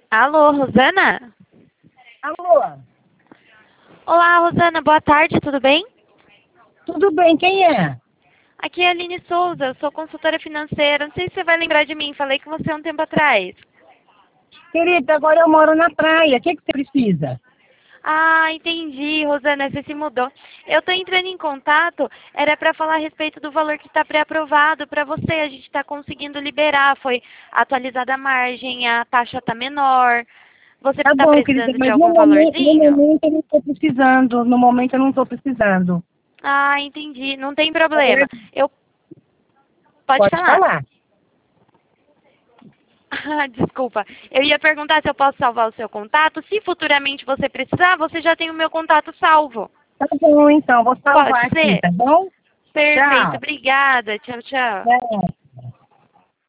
Alô, Rosana? Alô, Olá, Rosana, boa tarde, tudo bem? tudo bem? Quem é? Aqui é a Aline Souza, eu sou consultora financeira. Não sei se você vai lembrar de mim, falei com você um tempo atrás. Querida, agora eu moro na praia. O que você precisa? Ah, entendi, Rosana, você se mudou. Eu estou entrando em contato, era para falar a respeito do valor que está pré-aprovado para você. A gente está conseguindo liberar, foi atualizada a margem, a taxa está menor. Você Tá está bom, querida, precisando de mas algum no valorzinho? momento eu não estou precisando. No momento eu não estou precisando. Ah, entendi, não tem problema. Eu pode Pode falar. falar. Ah, desculpa. Eu ia perguntar se eu posso salvar o seu contato. Se futuramente você precisar, você já tem o meu contato salvo. Tá bom, então, vou Pode salvar aqui, ser? tá bom? Perfeito. Tchau. Obrigada. Tchau, tchau. Tchau.